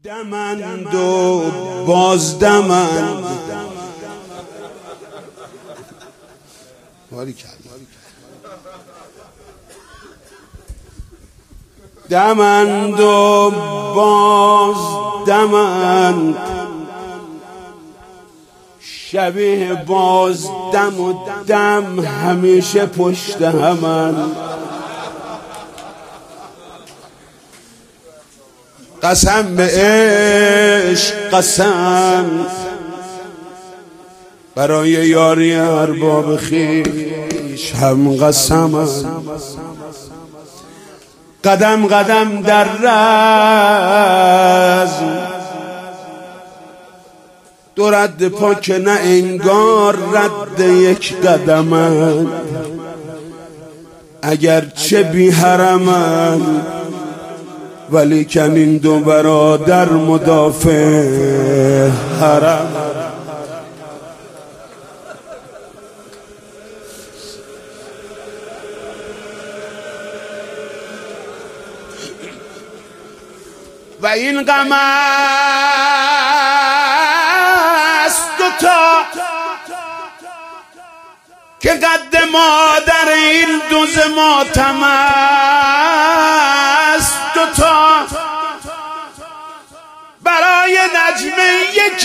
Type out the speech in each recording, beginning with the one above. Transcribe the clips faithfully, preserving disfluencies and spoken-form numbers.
دمند و بازدمند دمند و بازدمند شبیه بازدم و دم همیشه پشت همند. قسم به عشق قسم برای یاری ارباب خویش هم قسم. قدم قدم در رزم دو رد پا که نه انگار رد یک قدمند، اگرچه بی حرمند ولی کن این دو برادر مدافع حرم. و این غم است دوتا که قد مادر این دوز ماتم است دوتا، برای نجمه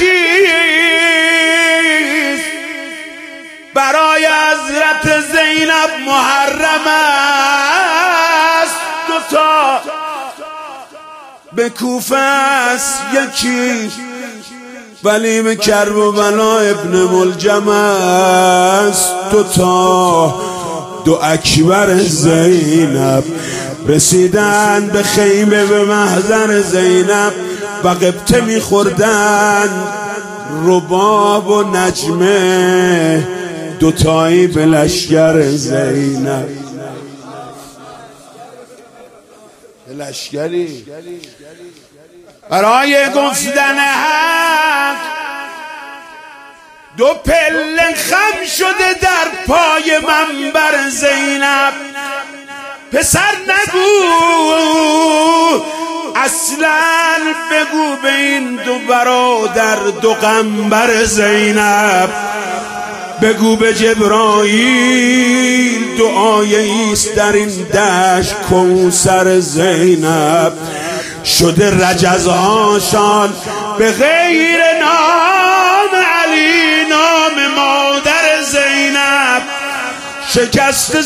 یکیست، برای حضرت زینب محرم است دوتا، به کوفه است یکی ولی به کربلا ابن ملجم است دوتا. دو اکبر زینب رسیدن به خیمه به محضر زینب و قبطه میخوردن رباب و نجمه دوتایی به لشگر زینب. لشگری برای گفتن حق دو پله خم شده در پای منبر زینب. پسر نگو اصلا بگو به این دو برادر دو غمبر زینب، بگو به جبرائیل دعای است در این دشت کوثر زینب. شده رجزهاشان به غیر نام علی نام مادر زینب، شکست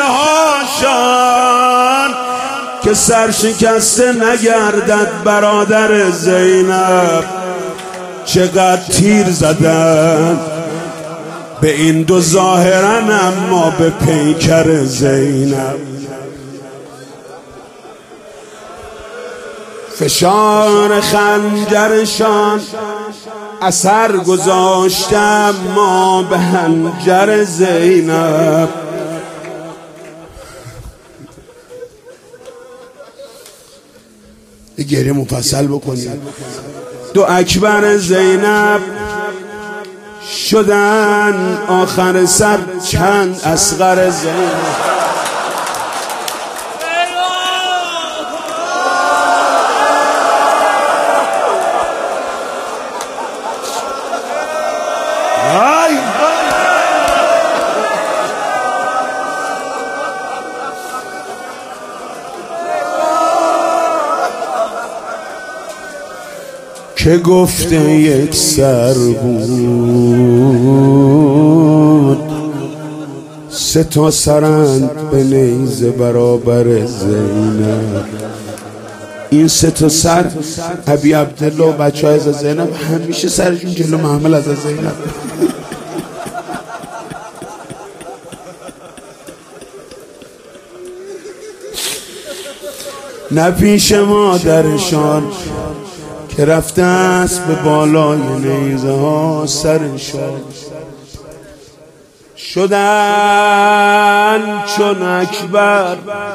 سرهاشان که سر شکسته نگردد برادر زینب. چقدر تیر زدن به این دو ظاهرن اما به پیکر زینب. فشار خنجرشان اثر گذاشتم ما به حنجر زینب. گریه مفصل بکنید. دو اکبر زینب شدن آخر سر چند اصغر زینب. که گفته یک سر بود سه تا سرند به نیزه برابر زینب. این سه تا سر ابی عبدالله و بچه های از زینب همیشه سرشون جلو محمل از زینب. نه پیش مادرشان که رفته است به بالای نیزه ها سرشان، شدن چون اکبر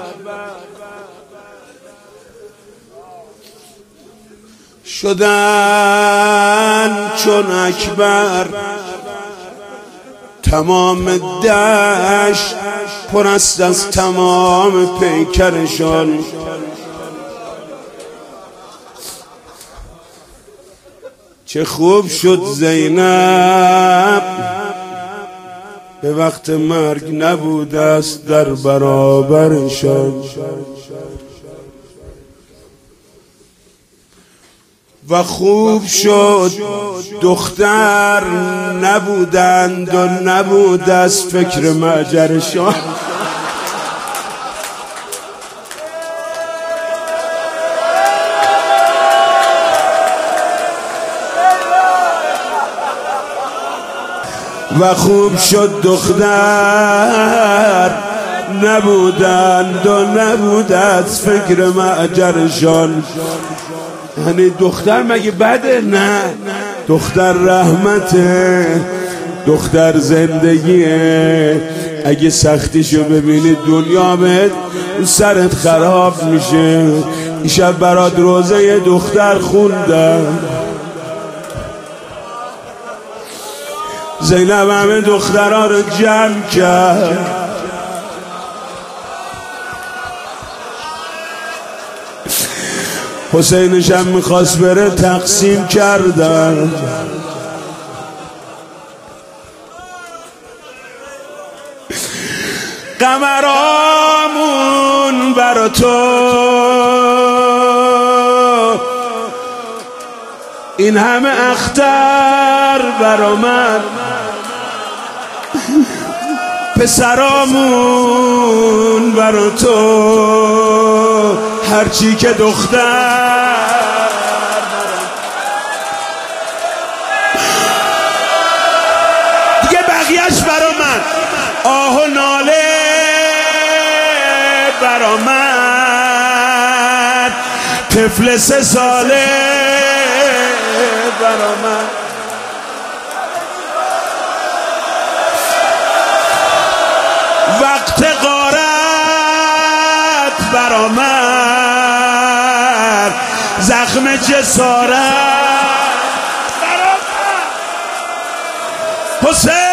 شدن چون اکبر تمام دشت پر است از تمام پیکرشان. چه خوب شد زینب به وقت مرگ نبود است در برابرشان، و خوب شد دختر نبودند و نبود از فکر معجرشان. و خوب شد دختر نبودند و نبود از فکر معجرشان. یعنی دختر مگه بده؟ نه، دختر رحمته، دختر زندگیه. اگه سختیشو ببینی دنیا بهت سرت خراب میشه. این شب برات روزه دختر خوندم. زینب همه دخترها رو جمع کرد، حسینش هم میخواست بره تقسیم کردن. قمرامون برا تو این همه اختر برا من، پسرامون برا تو هرچی که دختر. دیگه بقیهش برا من، آه و ناله برا من، طفل سه ساله برا من. وقت غارت برا من، زخم جسارت برا من. حسین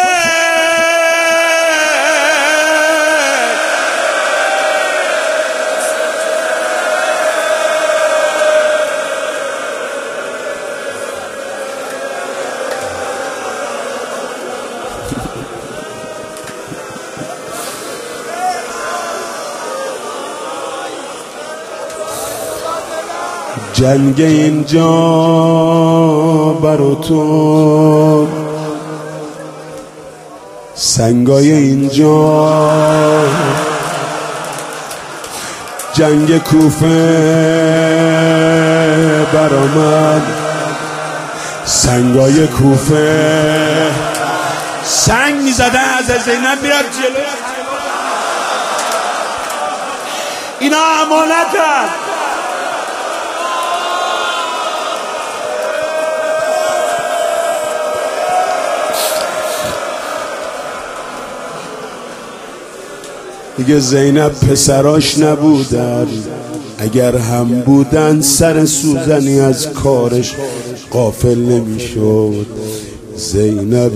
جنگ اینجا برا تو، سنگای اینجا، جنگ کوفه برا من، سنگای کوفه. سنگ میزده از زینب میرفت جلو. اینا امانت هست. دیگه زینب پسراش نبودن، اگر هم بودن سر سوزنی از کارش غافل نمیشد. زینب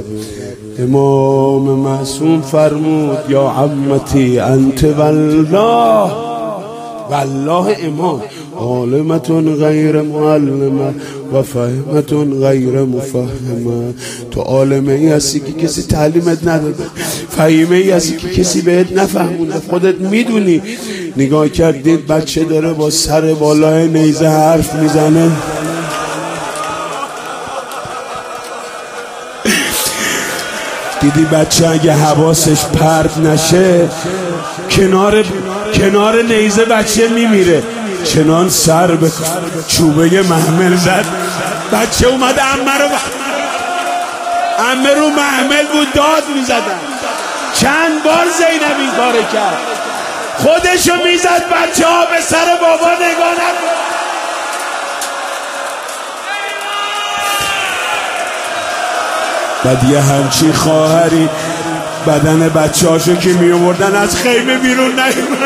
امام معصوم فرمود یا عمتی انت والله، والله امام عالمتون غیر معلمه و فهمتون غیر مفهمه. تو عالمه ای هستی که کسی تعلیمت نداده، فهیمه ای هستی که کسی بهت نفهمونه، خودت میدونی. نگاه کردید بچه داره با سر بالای نیزه حرف میزنه، دیدی بچه اگه حواسش پرت نشه کنار کنار نیزه بچه میمیره. چنان سر به چوبه محمل زد، بچه اومد عمه رو عمه رو محمل بود داد میزدن. چند بار زینب این کاره کرد، خودشو میزد بچه ها به سر بابا نگاه نکن. بعد یه همچی خواهری بدن بچه هاشو که می آوردن از خیمه بیرون نیومد.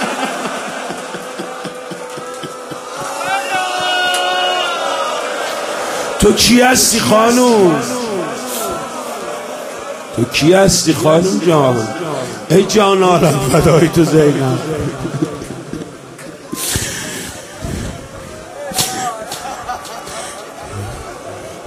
تو کی هستی خانوم؟ تو کی هستی خانوم جان؟ ای جان آرم فدای تو زینب.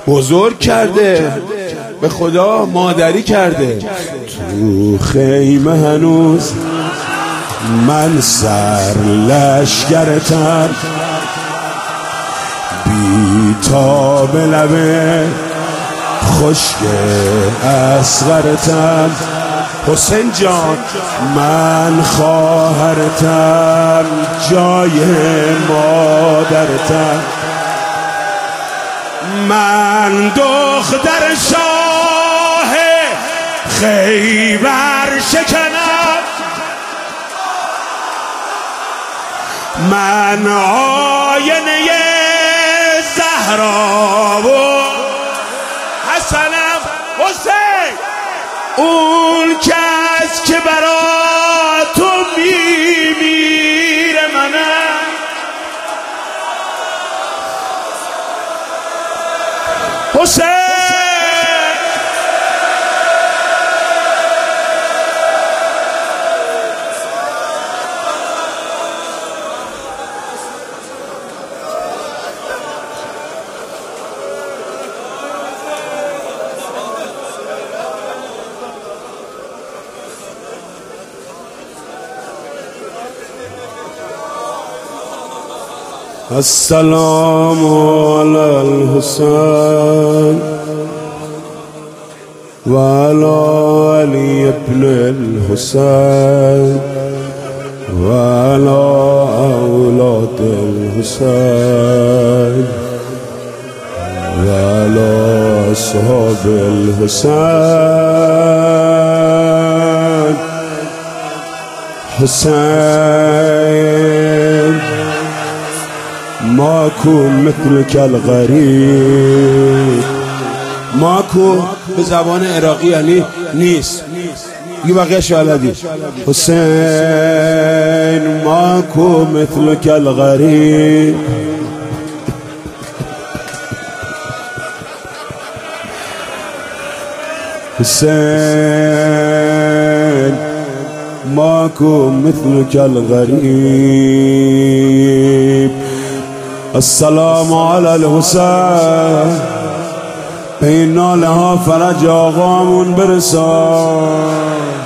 بزرگ کرده، به خدا مادری کرده. تو خیمه هنوز من سر لشکرتم، بی تاب لبه خشک اصغرتم. حسین جان من خواهرتم، جای مادرتم. من دختر شاه خیبر شکنم، من آینه زهرا و حسنم. حسین اون کس که برا تو میمیره منم. حسین السلام علی الحسین و علی علی ابن الحسین و علی اولاد الحسین و علی اصحاب الحسین. حسین ماکو مثلک الغریب. ماکو به زبان عراقی یعنی نیست، یه بقیه شالدی. حسین ماکو مثلک الغریب. حسین ماکو مثلک الغریب. السلام علی الحسین. به این ناله ها فرج آقامون برسان.